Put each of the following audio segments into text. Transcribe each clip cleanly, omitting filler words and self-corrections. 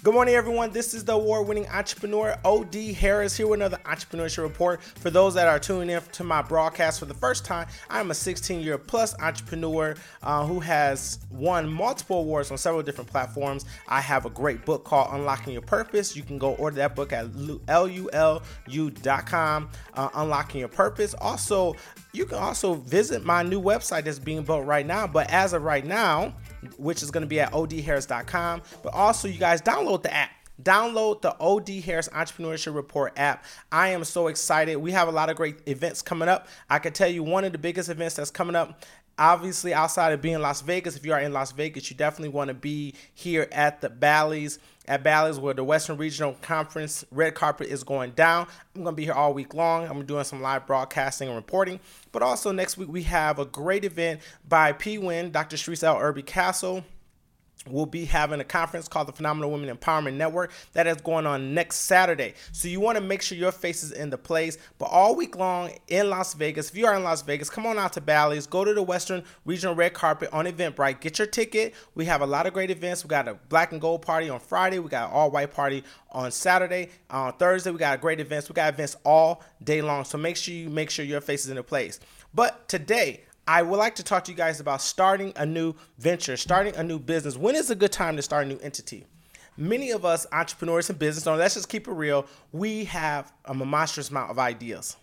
Good morning, everyone. This is the award-winning entrepreneur, O.D. Harris, here with another entrepreneurship report. For those that are tuning in to my broadcast for the first time, I'm a 16-year-plus entrepreneur who has won multiple awards on several different platforms. I have a great book called Unlocking Your Purpose. You can go order that book at lulu.com, Unlocking Your Purpose. Also, you can also visit my new website that's being built right now, but as of right now, which is going to be at odharris.com. But also, you guys download the app. Download the O.D. Harris Entrepreneurship Report app. I am so excited. We have a lot of great events coming up. I can tell you one of the biggest events that's coming up, obviously outside of being in Las Vegas. If you are in Las Vegas, you definitely want to be here at the Bally's. At Bally's, where the Western Regional Conference red carpet is going down. I'm going to be here all week long. I'm doing some live broadcasting and reporting. But also next week, we have a great event by PWIN, Dr. Sharice L. Irby Castle. We'll be having a conference called the Phenomenal Women Empowerment Network that is going on next Saturday. So you want to make sure your face is in the place. But all week long in Las Vegas, if you are in Las Vegas, come on out to Bally's. Go to the Western Regional Red Carpet on Eventbrite. Get your ticket. We have a lot of great events. We got a black and gold party on Friday. We got an all-white party on Saturday. On Thursday, we got great events. We got events all day long. So make sure your face is in the place. But today, I would like to talk to you guys about starting a new venture, starting a new business. When is a good time to start a new entity? Many of us entrepreneurs and business owners, let's just keep it real, we have a monstrous amount of ideas.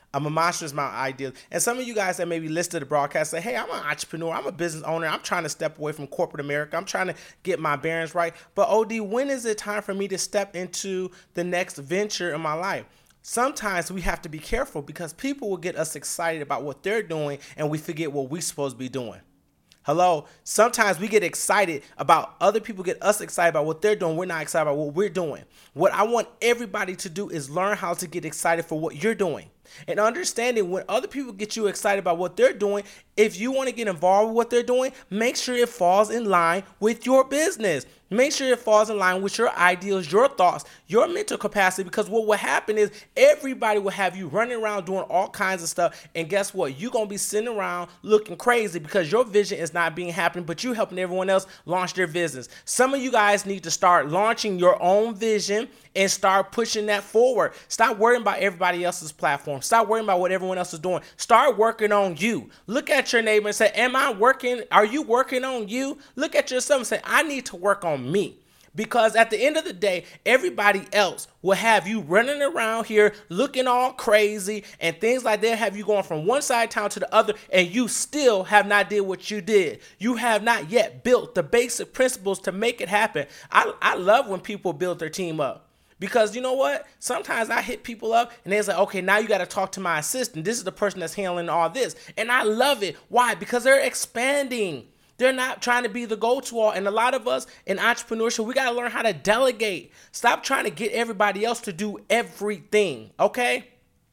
And some of you guys that maybe listen to the broadcast say, hey, I'm an entrepreneur, I'm a business owner, I'm trying to step away from corporate America, I'm trying to get my bearings right. But OD, when is it time for me to step into the next venture in my life? Sometimes we have to be careful because people will get us excited about what they're doing and we forget what we're supposed to be doing. Hello? Sometimes we get excited about other people get us excited about what they're doing. We're not excited about what we're doing. What I want everybody to do is learn how to get excited for what you're doing. And understanding when other people get you excited about what they're doing, if you want to get involved with what they're doing, make sure it falls in line with your business. Make sure it falls in line with your ideals, your thoughts, your mental capacity, because what will happen is everybody will have you running around doing all kinds of stuff. And guess what? You're going to be sitting around looking crazy because your vision is not being happening, but you're helping everyone else launch their business. Some of you guys need to start launching your own vision and start pushing that forward. Stop worrying about everybody else's platform. Stop worrying about what everyone else is doing. Start working on you. Look at your neighbor and say, am I working? Are you working on you? Look at yourself and say, I need to work on me. Because at the end of the day, everybody else will have you running around here looking all crazy and things like that, have you going from one side of town to the other, and you still have not did what you did. You have not yet built the basic principles to make it happen. I love when people build their team up. Because you know what? Sometimes I hit people up and they're like, okay, now you got to talk to my assistant. This is the person that's handling all this. And I love it. Why? Because they're expanding. They're not trying to be the go-to-all. And a lot of us in entrepreneurship, we got to learn how to delegate. Stop trying to get everybody else to do everything, okay?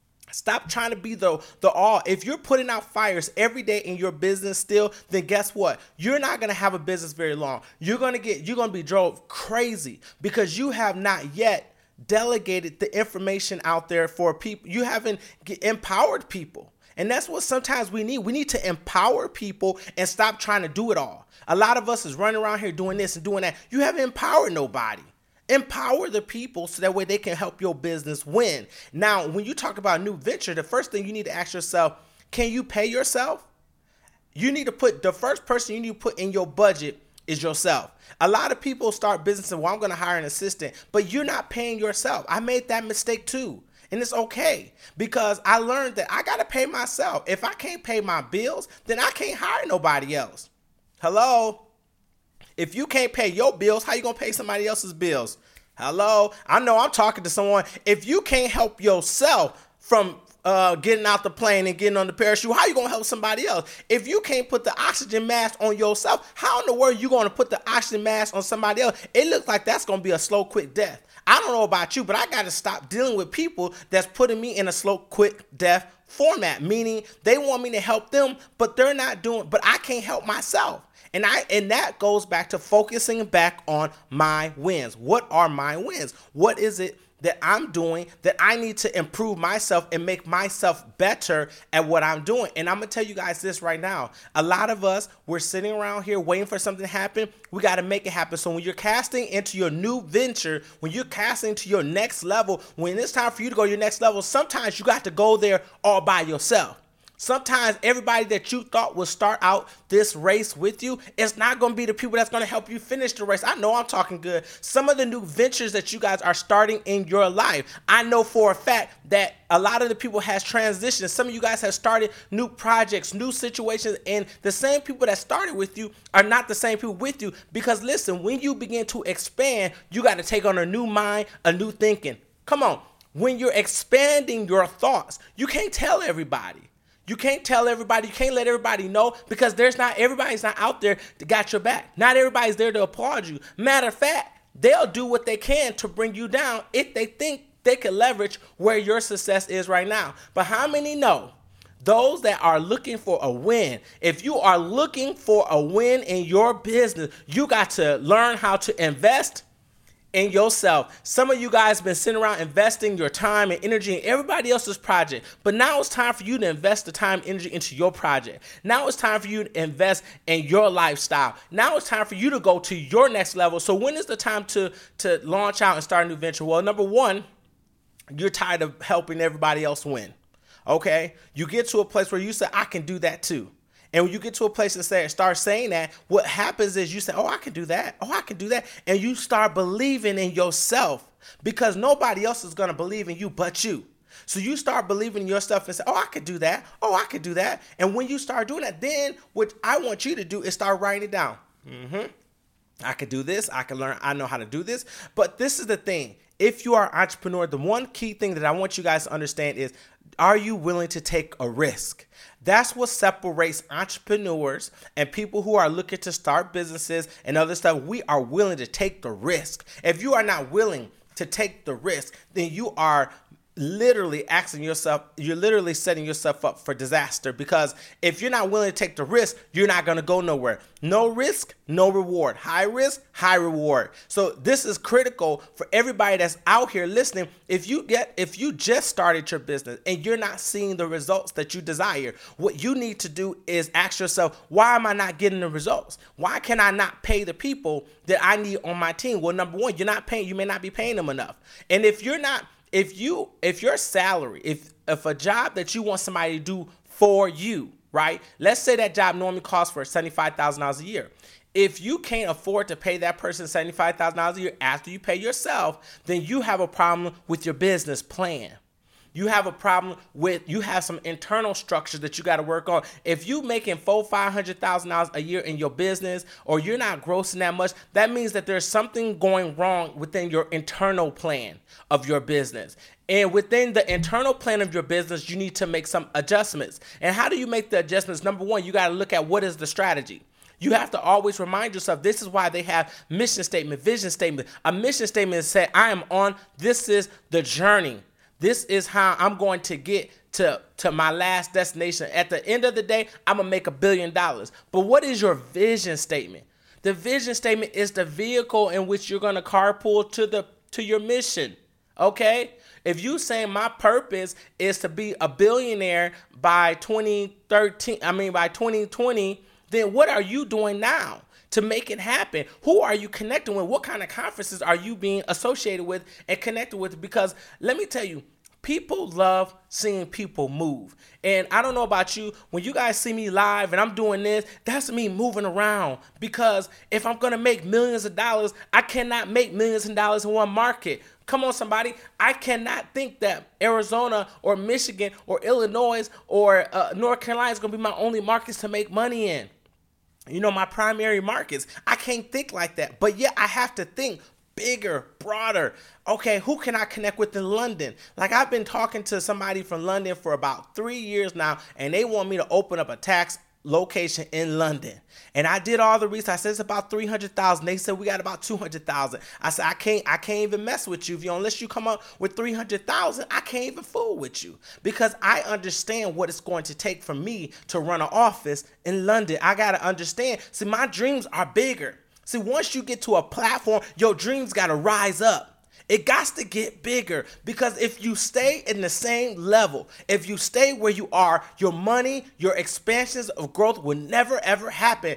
Stop trying to be the all. If you're putting out fires every day in your business still, then guess what? You're not going to have a business very long. You're going to be drove crazy because you have not yet delegated the information out there for people. You haven't empowered people. And that's what sometimes we need. We need to empower people and stop trying to do it all. A lot of us is running around here doing this and doing that. You haven't empowered nobody. Empower the people so that way they can help your business win. Now, when you talk about new venture, the first thing you need to ask yourself, can you pay yourself? You need to put the first person you need to put in your budget is yourself. A lot of people start business and, well, I'm going to hire an assistant, but you're not paying yourself. I made that mistake too. And it's okay because I learned that I got to pay myself. If I can't pay my bills, then I can't hire nobody else. Hello? If you can't pay your bills, how you going to pay somebody else's bills? Hello? I know I'm talking to someone. If you can't help yourself from getting out the plane and getting on the parachute, how you going to help somebody else? If you can't put the oxygen mask on yourself, how in the world are you going to put the oxygen mask on somebody else? It looks like that's going to be a slow, quick death. I don't know about you, but I got to stop dealing with people that's putting me in a slow, quick death format, meaning they want me to help them, but they're not doing, but I can't help myself. And that goes back to focusing back on my wins. What are my wins? What is it that I'm doing that I need to improve myself and make myself better at what I'm doing? And I'm going to tell you guys this right now. A lot of us, we're sitting around here waiting for something to happen. We got to make it happen. So when you're casting into your new venture, when you're casting to your next level, when it's time for you to go to your next level, sometimes you got to go there all by yourself. Sometimes everybody that you thought would start out this race with you, it's not going to be the people that's going to help you finish the race. I know I'm talking good. Some of the new ventures that you guys are starting in your life, I know for a fact that a lot of the people has transitioned. Some of you guys have started new projects, new situations, and the same people that started with you are not the same people with you. Because listen, when you begin to expand, you got to take on a new mind, a new thinking. Come on. When you're expanding your thoughts, you can't tell everybody. You can't tell everybody. You can't let everybody know because everybody's not out there to got your back. Not everybody's there to applaud you. Matter of fact, they'll do what they can to bring you down if they think they can leverage where your success is right now. But how many know those that are looking for a win? If you are looking for a win in your business, you got to learn how to invest in yourself. Some of you guys have been sitting around investing your time and energy in everybody else's project, but now it's time for you to invest the time and energy into your project. Now it's time for you to invest in your lifestyle. Now it's time for you to go to your next level. So when is the time to launch out and start a new venture? Well, number one, you're tired of helping everybody else win. Okay? You get to a place where you say, I can do that too. And when you get to a place and start saying that, what happens is you say, oh, I can do that. Oh, I can do that. And you start believing in yourself because nobody else is going to believe in you but you. So you start believing in your stuff and say, oh, I could do that. Oh, I could do that. And when you start doing that, then what I want you to do is start writing it down. I could do this. I can learn. I know how to do this. But this is the thing. If you are an entrepreneur, the one key thing that I want you guys to understand is, are you willing to take a risk? That's what separates entrepreneurs and people who are looking to start businesses and other stuff. We are willing to take the risk. If you are not willing to take the risk, then you are literally you're literally setting yourself up for disaster, because if you're not willing to take the risk, you're not going to go nowhere. No risk, no reward. High risk, high reward. So this is critical for everybody that's out here listening. If you just started your business and you're not seeing the results that you desire, what you need to do is ask yourself, why am I not getting the results? Why can I not pay the people that I need on my team? Well, number one, you may not be paying them enough. And if your salary, if a job that you want somebody to do for you, right? Let's say that job normally costs for $75,000 a year. If you can't afford to pay that person $75,000 a year after you pay yourself, then you have a problem with your business plan. You have a problem you have some internal structures that you got to work on. If you making $500,000 a year in your business, or you're not grossing that much, that means that there's something going wrong within your internal plan of your business. And within the internal plan of your business, you need to make some adjustments. And how do you make the adjustments? Number one, you got to look at what is the strategy. You have to always remind yourself, this is why they have mission statement, vision statement. A mission statement is say, this is the journey. This is how I'm going to get to my last destination. At the end of the day, I'm going to make $1 billion. But what is your vision statement? The vision statement is the vehicle in which you're going to carpool to your mission. Okay? If you say my purpose is to be a billionaire by 2020, then what are you doing now to make it happen? Who are you connecting with? What kind of conferences are you being associated with and connected with? Because let me tell you, people love seeing people move. And I don't know about you, when you guys see me live and I'm doing this, that's me moving around. Because if I'm going to make millions of dollars, I cannot make millions of dollars in one market. Come on, somebody. I cannot think that Arizona or Michigan or Illinois or North Carolina is going to be my only markets to make money in. You know, my primary markets. I can't think like that. But yet I have to think bigger, broader. Okay, who can I connect with in London? Like, I've been talking to somebody from London for about 3 years now, and they want me to open up a tax location in London. And I did all the research. I said it's about 300,000. They said we got about 200,000. I said I can't even mess with you unless you come up with 300,000. I can't even fool with you because I understand what it's going to take for me to run an office in London. I gotta understand. See, my dreams are bigger. See, once you get to a platform, your dreams gotta rise up. It got to get bigger because if you stay in the same level, if you stay where you are, your money, your expansions of growth will never ever happen.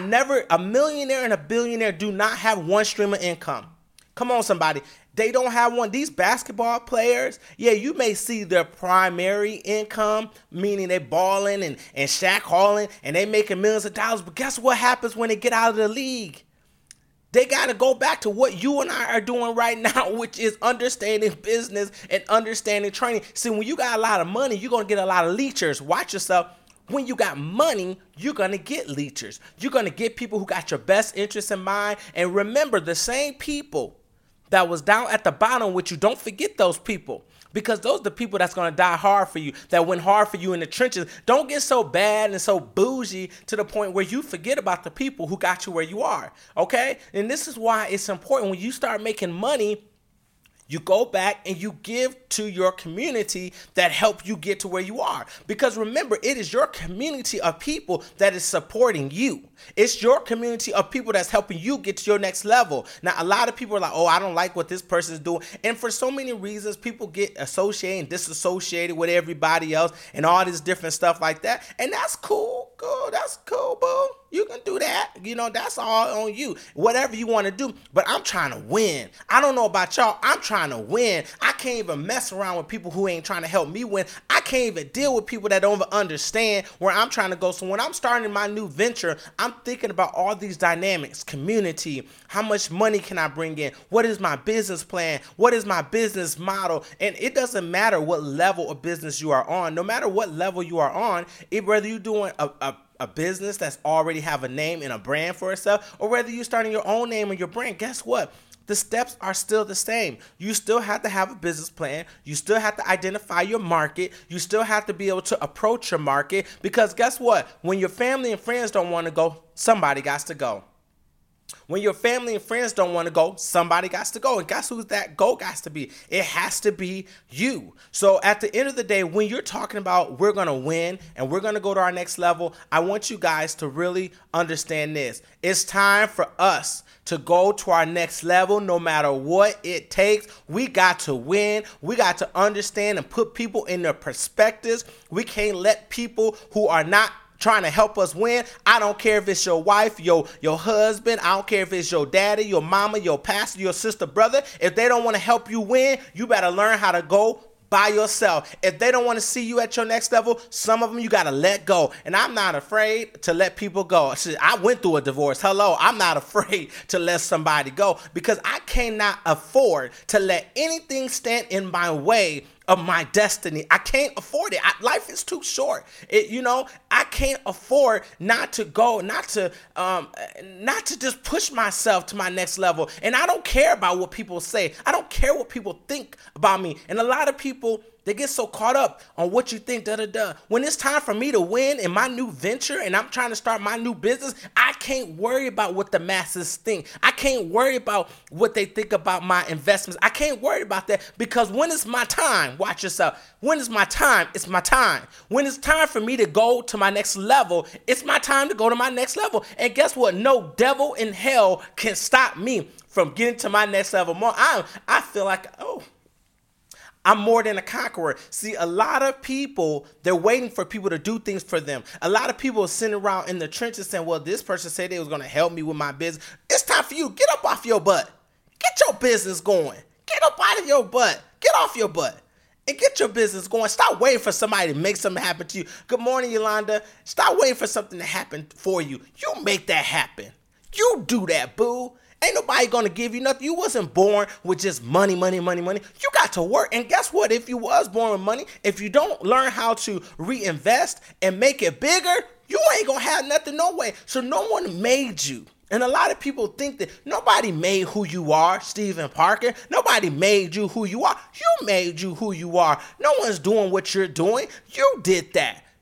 A millionaire and a billionaire do not have one stream of income. Come on, somebody. They don't have one. These basketball players, yeah, you may see their primary income, meaning they balling and Shaq hauling and they making millions of dollars. But guess what happens when they get out of the league? They got to go back to what you and I are doing right now, which is understanding business and understanding training. See, when you got a lot of money, you're going to get a lot of leechers. Watch yourself. When you got money, you're going to get leechers. You're going to get people who got your best interests in mind. And remember, the same people that was down at the bottom with you, don't forget those people. Because those are the people that's going to die hard for you, that went hard for you in the trenches. Don't get so bad and so bougie to the point where you forget about the people who got you where you are, okay? And this is why it's important when you start making money, you go back and you give to your community that help you get to where you are. Because remember, it is your community of people that is supporting you. It's your community of people that's helping you get to your next level. Now, a lot of people are like, oh, I don't like what this person is doing. And for so many reasons, people get associated and disassociated with everybody else and all this different stuff like that. And that's cool. Cool. That's cool, boo. You can do that. That's all on you. Whatever you want to do. But I'm trying to win. I don't know about y'all. I'm trying to win. I can't even mess around with people who ain't trying to help me win. I can't even deal with people that don't even understand where I'm trying to go. So when I'm starting my new venture, I'm thinking about all these dynamics, community, how much money can I bring in? What is my business plan? What is my business model? And it doesn't matter what level of business you are on. No matter what level you are on, whether you're doing a business that's already have a name and a brand for itself, or whether you're starting your own name and your brand, guess what? The steps are still the same. You still have to have a business plan. You still have to identify your market. You still have to be able to approach your market because guess what? When your family and friends don't want to go, somebody got to go. When your family and friends don't want to go, somebody got to go. And guess who's that go got to be? It has to be you. So at the end of the day, when you're talking about we're going to win and we're going to go to our next level, I want you guys to really understand this. It's time for us to go to our next level no matter what it takes. We got to win. We got to understand and put people in their perspectives. We can't let people who are not trying to help us win. I don't care if it's your wife, your husband. I don't care if it's your daddy, your mama, your pastor, your sister, brother. If they don't want to help you win, you better learn how to go by yourself. If they don't want to see you at your next level, some of them you got to let go. And I'm not afraid to let people go. I went through a divorce. Hello, I'm not afraid to let somebody go because I cannot afford to let anything stand in my way of my destiny. I can't afford it. Life is too short. I can't afford not to go, not to just push myself to my next level. And I don't care about what people say. I don't care what people think about me. And a lot of people, they get so caught up on what you think, When it's time for me to win in my new venture and I'm trying to start my new business, I can't worry about what the masses think. I can't worry about what they think about my investments. I can't worry about that because when it's my time, watch yourself. When it's my time, it's my time. When it's time for me to go to my next level, it's my time to go to my next level. And guess what? No devil in hell can stop me from getting to my next level. I feel like, I'm more than a conqueror. See, a lot of people, they're waiting for people to do things for them. A lot of people are sitting around in the trenches saying, well, this person said they was going to help me with my business. It's time for you. Get up off your butt. Get your business going. Get up out of your butt. Get off your butt. And get your business going. Stop waiting for somebody to make something happen to you. Good morning, Yolanda. Stop waiting for something to happen for you. You make that happen. You do that, boo. Ain't nobody gonna give you nothing. You wasn't born with just money. You got to work. And guess what? If you was born with money, if you don't learn how to reinvest and make it bigger, you ain't gonna have nothing no way. So no one made you. And a lot of people think that nobody made who you are, Stephen Parker. Nobody made you who you are. You made you who you are. No one's doing what you're doing. You did that.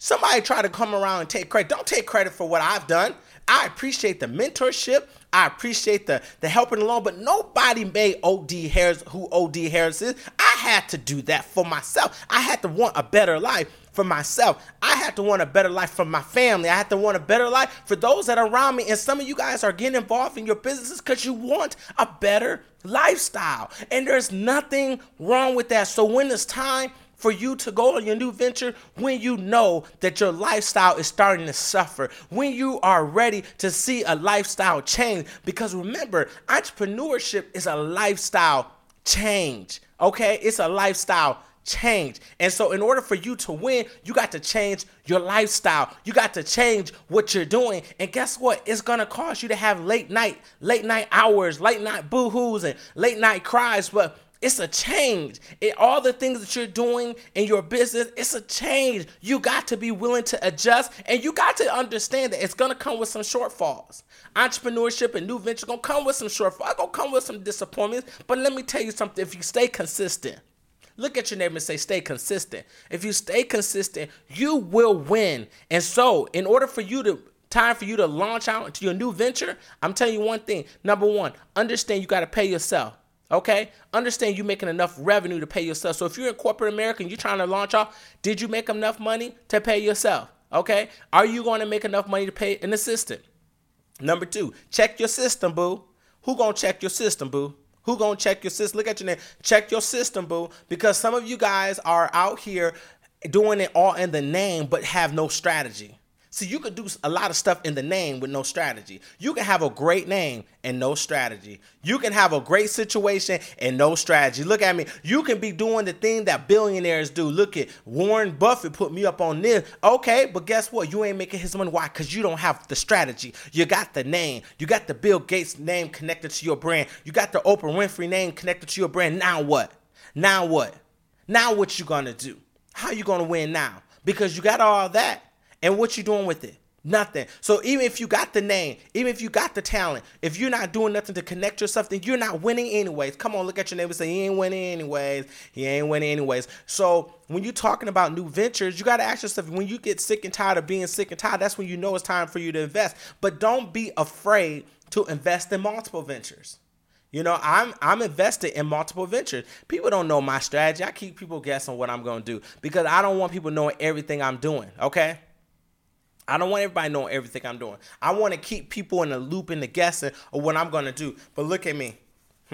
Somebody try to come around and take credit. Don't take credit for what I've done. I appreciate the mentorship. I appreciate the helping along, but nobody made O.D. Harris who O.D. Harris is. I had to do that for myself. I had to want a better life for myself. I had to want a better life for my family. I had to want a better life for those that are around me. And some of you guys are getting involved in your businesses because you want a better lifestyle. And there's nothing wrong with that. So when it's time for you to go on your new venture, when you know that your lifestyle is starting to suffer, when you are ready to see a lifestyle change, because remember, entrepreneurship is a lifestyle change, okay? It's a lifestyle change. And so in order for you to win, you got to change your lifestyle. You got to change what you're doing. And guess what? It's going to cause you to have late night hours, late night boo-hoos and late night cries, but it's a change. All the things that you're doing in your business, it's a change. You got to be willing to adjust, and you got to understand that it's going to come with some shortfalls. Entrepreneurship and new venture going to come with some shortfalls. It's going to come with some disappointments. But let me tell you something. If you stay consistent, look at your neighbor and say, stay consistent. If you stay consistent, you will win. And so in order for you to time for you to launch out into your new venture, I'm telling you one thing. Number one, understand you got to pay yourself. Okay? Understand you making enough revenue to pay yourself. So if you're in corporate America and you're trying to launch off, did you make enough money to pay yourself? Okay? Are you going to make enough money to pay an assistant? Number two, check your system, boo. Who going to check your system, boo? Who going to check your system? Look at your name. Check your system, boo. Because some of you guys are out here doing it all in the name, but have no strategy. See, you could do a lot of stuff in the name with no strategy. You can have a great name and no strategy. You can have a great situation and no strategy. Look at me. You can be doing the thing that billionaires do. Look at Warren Buffett put me up on this. Okay, but guess what? You ain't making his money. Why? Because you don't have the strategy. You got the name. You got the Bill Gates name connected to your brand. You got the Oprah Winfrey name connected to your brand. Now what? Now what? Now what you gonna do? How you gonna win now? Because you got all that. And what you doing with it? Nothing. So even if you got the name, even if you got the talent, if you're not doing nothing to connect yourself, then you're not winning anyways. Come on, look at your neighbor and say, he ain't winning anyways. He ain't winning anyways. So when you're talking about new ventures, you got to ask yourself, when you get sick and tired of being sick and tired, that's when you know it's time for you to invest. But don't be afraid to invest in multiple ventures. You know, I'm invested in multiple ventures. People don't know my strategy. I keep people guessing what I'm going to do because I don't want people knowing everything I'm doing, okay? I don't want everybody knowing everything I'm doing. I want to keep people in the loop and the guessing of what I'm going to do. But look at me.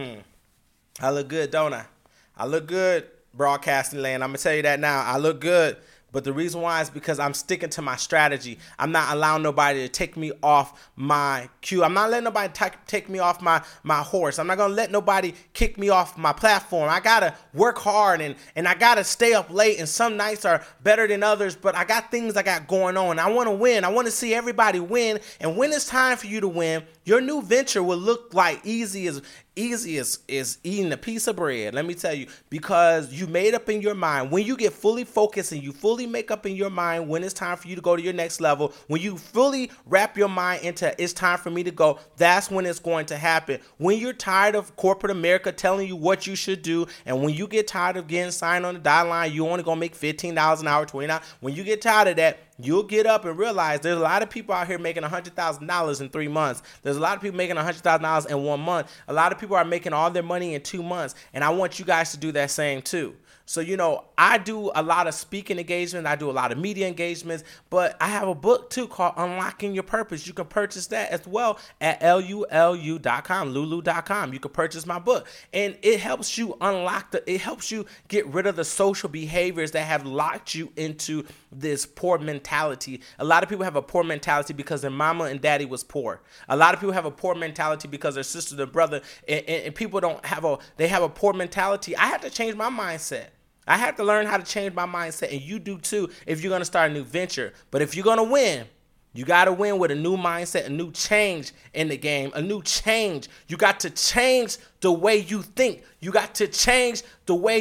I look good, don't I? I look good, broadcasting land. I'm going to tell you that now. I look good. But the reason why is because I'm sticking to my strategy. I'm not allowing nobody to take me off my cue. I'm not letting nobody take me off my horse. I'm not going to let nobody kick me off my platform. I got to work hard and I got to stay up late. And some nights are better than others. But I got things I got going on. I want to win. I want to see everybody win. And when it's time for you to win, your new venture will look like easy as eating a piece of bread. Let me tell you, because you made up in your mind. When you get fully focused and you fully make up in your mind when it's time for you to go to your next level, when you fully wrap your mind into it's time for me to go, that's when it's going to happen. When you're tired of corporate America telling you what you should do, and when you get tired of getting signed on the dotted line, you only gonna make $15 an hour, $20. When you get tired of that, you'll get up and realize there's a lot of people out here making $100,000 in 3 months. There's a lot of people making $100,000 in 1 month. A lot of people are making all their money in 2 months. And I want you guys to do that same too. So, you know, I do a lot of speaking engagements. I do a lot of media engagements, but I have a book too called Unlocking Your Purpose. You can purchase that as well at lulu.com, lulu.com. You can purchase my book, and it helps you it helps you get rid of the social behaviors that have locked you into this poor mentality. A lot of people have a poor mentality because their mama and daddy was poor. A lot of people have a poor mentality because their sister and brother, and people have a poor mentality. I had to change my mindset. I have to learn how to change my mindset, and you do too if you're going to start a new venture. But if you're going to win, you got to win with a new mindset, a new change in the game, a new change. You got to change the way you think. You got to change the way you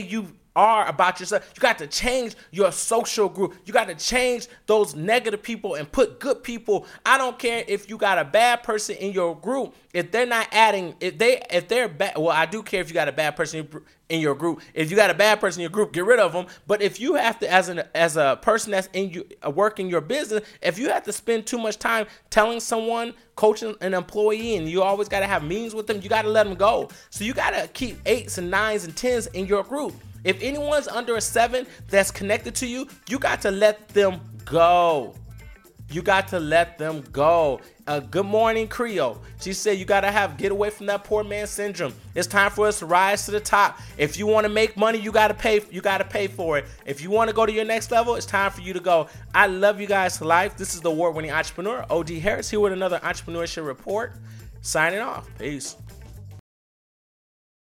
are about yourself. You got to change your social group. You got to change those negative people and put good people. I don't care if you got a bad person in your group. If they're not adding, if they're bad, well, I do care if you got a bad person in your group. If you got a bad person in your group, get rid of them. But if you have to, as a person that's in you working your business, if you have to spend too much time telling someone, coaching an employee, and you always got to have meetings with them, you got to let them go. So you got to keep 8s and 9s and 10s in your group. If anyone's under a 7 that's connected to you, you got to let them go. You got to let them go. Good morning, Creole. She said you got to get away from that poor man syndrome. It's time for us to rise to the top. If you want to make money, you got to pay. You got to pay for it. If you want to go to your next level, it's time for you to go. I love you guys to life. This is the award-winning entrepreneur, OD Harris, here with another entrepreneurship report. Signing off. Peace.